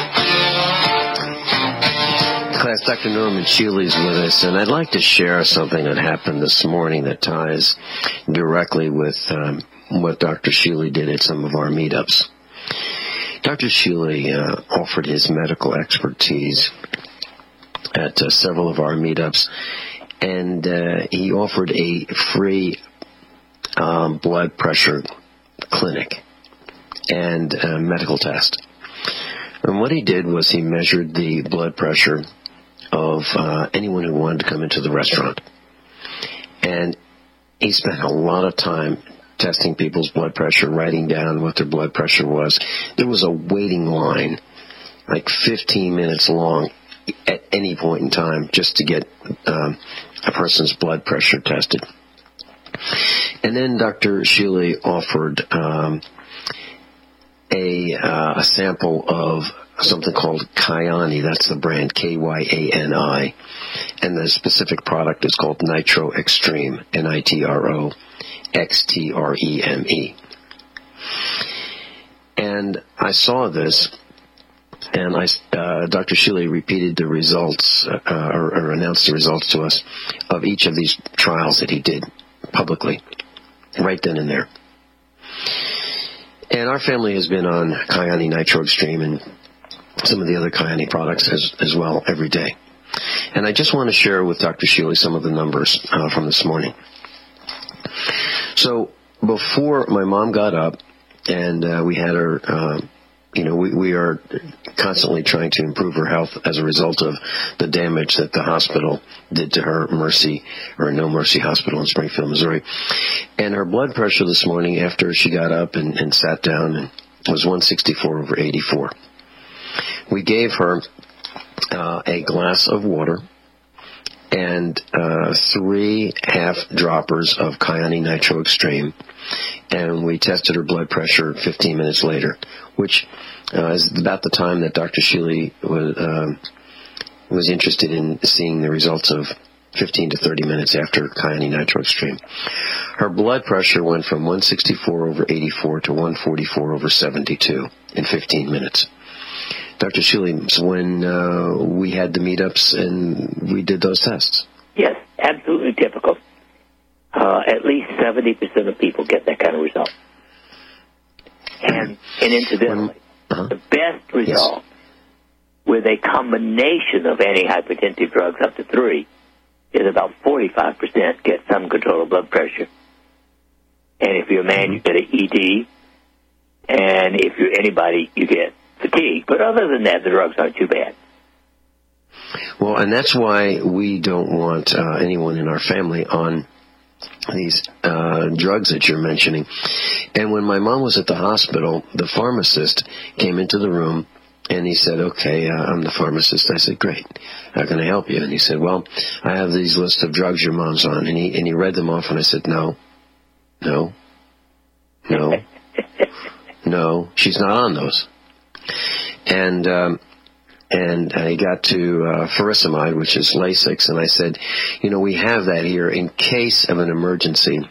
Class, Dr. Norman Shealy is with us, and I'd like to share something that happened this morning that ties directly with what Dr. Shealy did at some of our meetups. Dr. Shealy offered his medical expertise at several of our meetups, and he offered a free blood pressure clinic and medical test. And what he did was he measured the blood pressure of anyone who wanted to come into the restaurant. And he spent a lot of time testing people's blood pressure, writing down what their blood pressure was. There was a waiting line, like 15 minutes long, at any point in time, just to get a person's blood pressure tested. And then Dr. Shealy offered a sample of something called Kyani. That's the brand, Kyani. And the specific product is called Nitro Extreme, NitroXtreme. And I saw this, and Dr. Shealy repeated the results, or announced the results to us of each of these trials that he did publicly, right then and there. And our family has been on Kyani Nitro Extreme and some of the other Kyani products as well every day. And I just want to share with Dr. Shealy some of the numbers from this morning. So before my mom got up and we had her, we are constantly trying to improve her health as a result of the damage that the hospital did to her, No Mercy Hospital in Springfield, Missouri. And her blood pressure this morning after she got up and sat down was 164/84. We gave her a glass of water and 3 half-droppers of Kyani Nitro Extreme, and we tested her blood pressure 15 minutes later, which is about the time that Dr. Shealy was interested in seeing the results of 15 to 30 minutes after Kyani Nitro Extreme. Her blood pressure went from 164/84 to 144/72 in 15 minutes. Dr. Shealy, when we had the meetups and we did those tests. Yes, absolutely typical. At least 70% of people get that kind of result. And incidentally, the best result with a combination of antihypertensive drugs up to 3 is about 45% get some control of blood pressure. And if you're a man, you get an ED. And if you're anybody, you get fatigue. But other than that, the drugs aren't too bad. Well, and that's why we don't want anyone in our family on these drugs that you're mentioning. And when my mom was at the hospital, the pharmacist came into the room and he said, okay, I'm the pharmacist. I said, great. How can I help you? And he said, well, I have these lists of drugs your mom's on. And he read them off, and I said, no, she's not on those. And I got to furosemide, which is Lasix, and I said, we have that here in case of an emergency.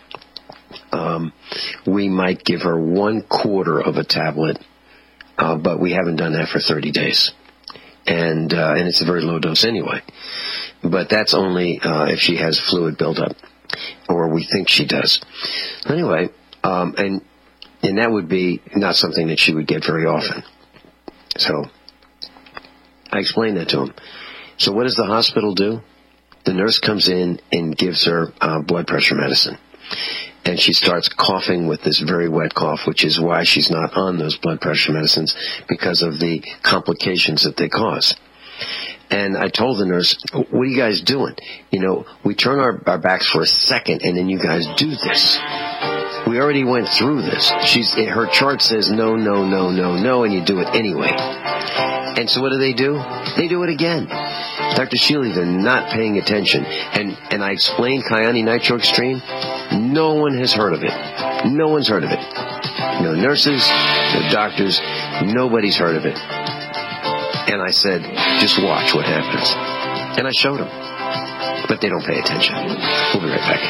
We might give her 1/4 of a tablet, but we haven't done that for 30 days. And it's a very low dose anyway. But that's only if she has fluid buildup, or we think she does. Anyway, and that would be not something that she would get very often. So I explained that to him. So what does the hospital do? The nurse comes in and gives her blood pressure medicine. And she starts coughing with this very wet cough, which is why she's not on those blood pressure medicines, because of the complications that they cause. And I told the nurse, what are you guys doing? We turn our backs for a second, and then you guys do this. We already went through this. Her chart says no, and you do it anyway. And so what do? They do it again. Dr. Shealy, they're not paying attention. And I explained Kyani Nitro Extreme. No one has heard of it. No one's heard of it. No nurses, no doctors, nobody's heard of it. And I said, just watch what happens. And I showed them. But they don't pay attention. We'll be right back.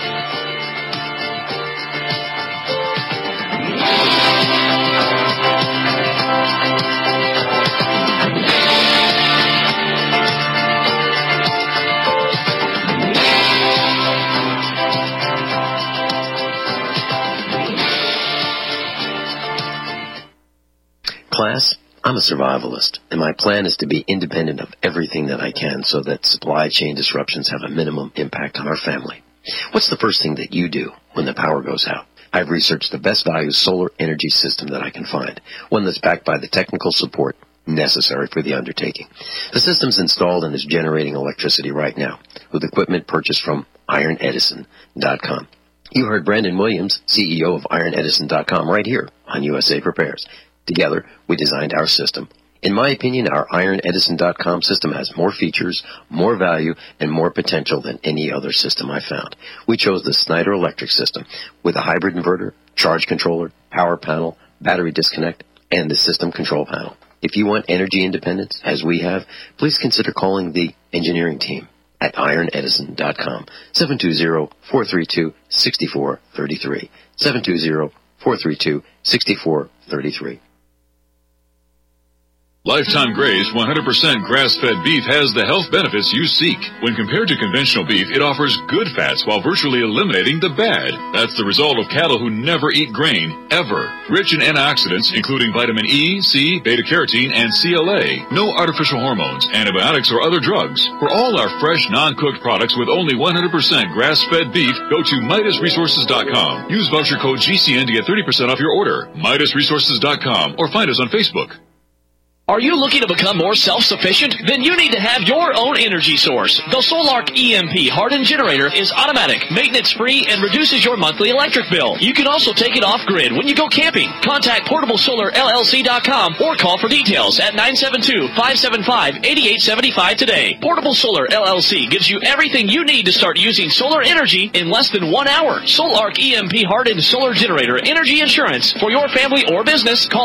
Class, I'm a survivalist, and my plan is to be independent of everything that I can so that supply chain disruptions have a minimum impact on our family. What's the first thing that you do when the power goes out? I've researched the best value solar energy system that I can find, one that's backed by the technical support necessary for the undertaking. The system's installed and is generating electricity right now with equipment purchased from IronEdison.com. You heard Brandon Williams, CEO of IronEdison.com, right here on USA Prepares. Together, we designed our system. In my opinion, our IronEdison.com system has more features, more value, and more potential than any other system I found. We chose the Snyder Electric system with a hybrid inverter, charge controller, power panel, battery disconnect, and the system control panel. If you want energy independence, as we have, please consider calling the engineering team at IronEdison.com, 720-432-6433, 720-432-6433. Lifetime Graze 100% grass-fed beef has the health benefits you seek. When compared to conventional beef, it offers good fats while virtually eliminating the bad. That's the result of cattle who never eat grain, ever. Rich in antioxidants, including vitamin E, C, beta-carotene, and CLA. No artificial hormones, antibiotics, or other drugs. For all our fresh, non-cooked products with only 100% grass-fed beef, go to MidasResources.com. Use voucher code GCN to get 30% off your order. MidasResources.com, or find us on Facebook. Are you looking to become more self-sufficient? Then you need to have your own energy source. The Solark EMP hardened generator is automatic, maintenance-free, and reduces your monthly electric bill. You can also take it off-grid when you go camping. Contact PortableSolarLLC.com or call for details at 972-575-8875 today. Portable Solar LLC gives you everything you need to start using solar energy in less than 1 hour. Solark EMP hardened solar generator energy insurance for your family or business. Call.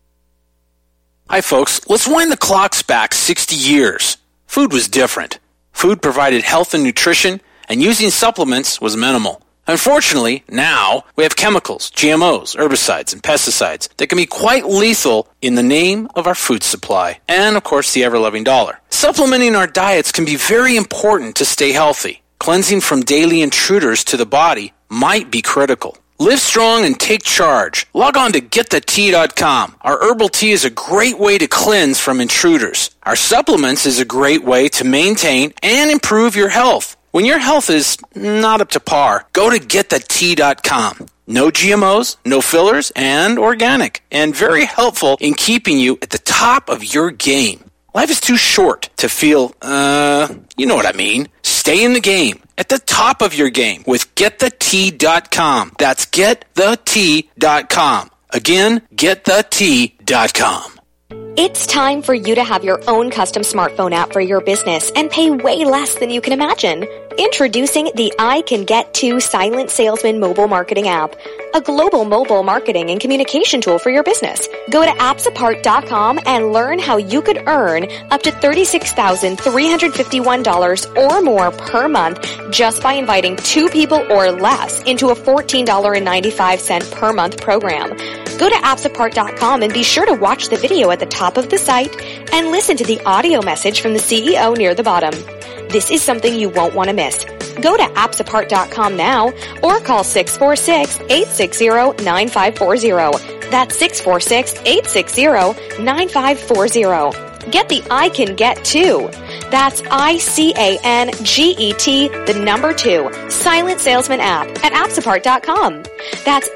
Hi folks, let's wind the clocks back 60 years. Food was different. food provided health and nutrition, and using supplements was minimal. Unfortunately, now we have chemicals, GMOs, herbicides, and pesticides that can be quite lethal in the name of our food supply, and of course the ever-loving dollar. Supplementing our diets can be very important to stay healthy. Cleansing from daily intruders to the body might be critical. Live strong and take charge. Log on to GetTheT.com. Our herbal tea is a great way to cleanse from intruders. Our supplements is a great way to maintain and improve your health. When your health is not up to par, go to GetTheT.com. No GMOs, no fillers, and organic, and very helpful in keeping you at the top of your game. Life is too short to feel, you know what I mean. Stay in the game, at the top of your game with GetTheT.com. That's GetTheT.com. Again, GetTheT.com. It's time for you to have your own custom smartphone app for your business and pay way less than you can imagine. Introducing the I Can Get To Silent Salesman mobile marketing app, a global mobile marketing and communication tool for your business. Go to appsapart.com and learn how you could earn up to $36,351 or more per month just by inviting 2 people or less into a $14.95 per month program. Go to appsapart.com and be sure to watch the video at the top of the site and listen to the audio message from the CEO near the bottom. This is something you won't want to miss. Go to appsapart.com now or call 646-860-9540. That's 646-860-9540. Get the I Can Get To. That's ICANGET, the number 2, Silent Salesman app at appsapart.com. That's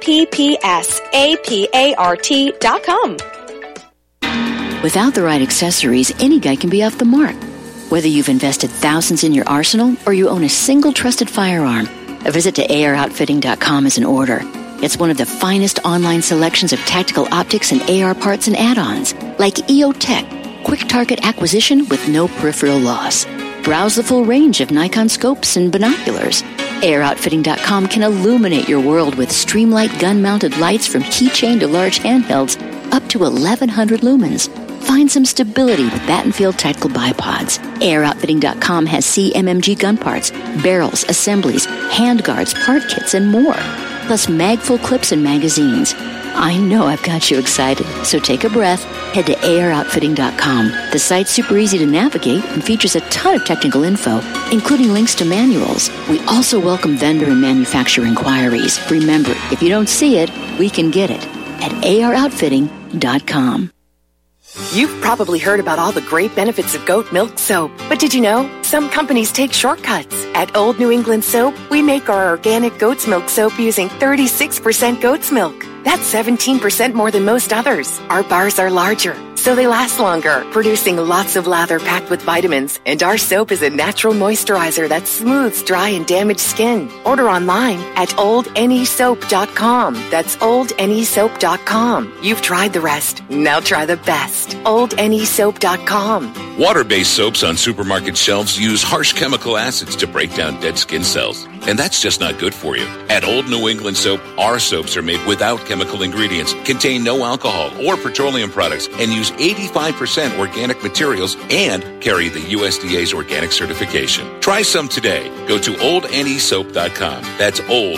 APPSAPART.com. Without the right accessories, any guy can be off the mark. Whether you've invested thousands in your arsenal or you own a single trusted firearm, a visit to AROutfitting.com is in order. It's one of the finest online selections of tactical optics and AR parts and add-ons, like EOTech, quick target acquisition with no peripheral loss. Browse the full range of Nikon scopes and binoculars. AROutfitting.com can illuminate your world with Streamlight gun-mounted lights from keychain to large handhelds up to 1,100 lumens. Find some stability with Battenfield Tactical Bipods. AROutfitting.com has CMMG gun parts, barrels, assemblies, handguards, part kits, and more. Plus mag-full clips and magazines. I know I've got you excited, so take a breath. Head to AROutfitting.com. The site's super easy to navigate and features a ton of technical info, including links to manuals. We also welcome vendor and manufacturer inquiries. Remember, if you don't see it, we can get it at AROutfitting.com. You've probably heard about all the great benefits of goat milk soap. But did you know some companies take shortcuts? At Old New England Soap, we make our organic goat's milk soap using 36% goat's milk. That's 17% more than most others. Our bars are larger, so they last longer, producing lots of lather packed with vitamins. And our soap is a natural moisturizer that smooths dry and damaged skin. Order online at OldNESoap.com. That's OldNESoap.com. You've tried the rest. Now try the best. OldNESoap.com. Water-based soaps on supermarket shelves use harsh chemical acids to break down dead skin cells. And that's just not good for you. At Old New England Soap, our soaps are made without chemical ingredients, contain no alcohol or petroleum products, and use 85% organic materials and carry the USDA's organic certification. Try some today. Go to OldNESoap.com. That's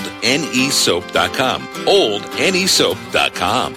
OldNESoap.com. OldNESoap.com.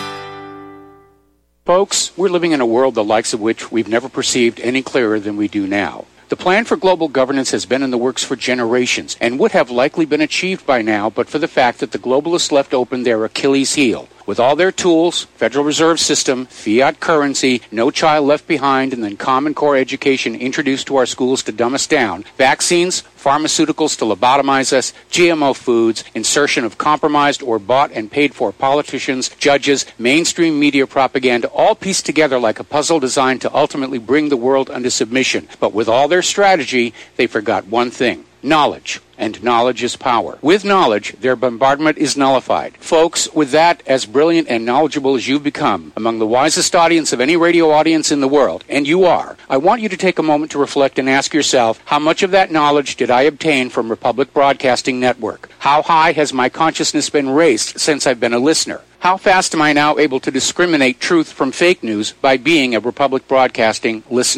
Folks, we're living in a world the likes of which we've never perceived any clearer than we do now. The plan for global governance has been in the works for generations and would have likely been achieved by now but for the fact that the globalists left open their Achilles heel. With all their tools, Federal Reserve System, fiat currency, no child left behind, and then Common Core education introduced to our schools to dumb us down, vaccines, pharmaceuticals to lobotomize us, GMO foods, insertion of compromised or bought and paid for politicians, judges, mainstream media propaganda, all pieced together like a puzzle designed to ultimately bring the world under submission. But with all their strategy, they forgot one thing. Knowledge. And knowledge is power. With knowledge, their bombardment is nullified. Folks, with that, as brilliant and knowledgeable as you've become, among the wisest audience of any radio audience in the world, and you are, I want you to take a moment to reflect and ask yourself, how much of that knowledge did I obtain from Republic Broadcasting Network? How high has my consciousness been raised since I've been a listener? How fast am I now able to discriminate truth from fake news by being a Republic Broadcasting listener?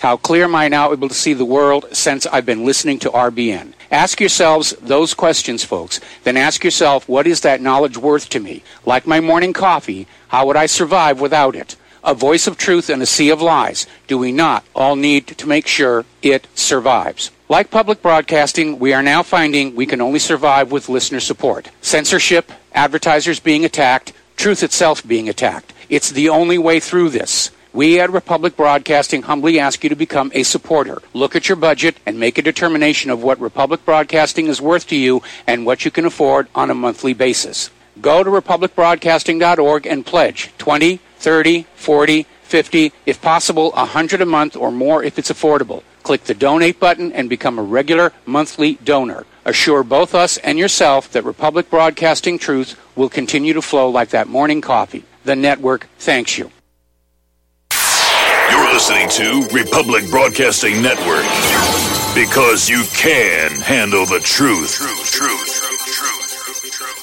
How clear am I now able to see the world since I've been listening to RBN? Ask yourselves those questions, folks. Then ask yourself, what is that knowledge worth to me? Like my morning coffee, how would I survive without it? A voice of truth in a sea of lies. Do we not all need to make sure it survives? Like public broadcasting, we are now finding we can only survive with listener support. Censorship, advertisers being attacked, truth itself being attacked. It's the only way through this. We at Republic Broadcasting humbly ask you to become a supporter. Look at your budget and make a determination of what Republic Broadcasting is worth to you and what you can afford on a monthly basis. Go to republicbroadcasting.org and pledge $20, $30, $40, $50, if possible, $100 a month or more if it's affordable. Click the donate button and become a regular monthly donor. Assure both us and yourself that Republic Broadcasting truth will continue to flow like that morning coffee. The network thanks you. You're listening to Republic Broadcasting Network, because you can handle the truth.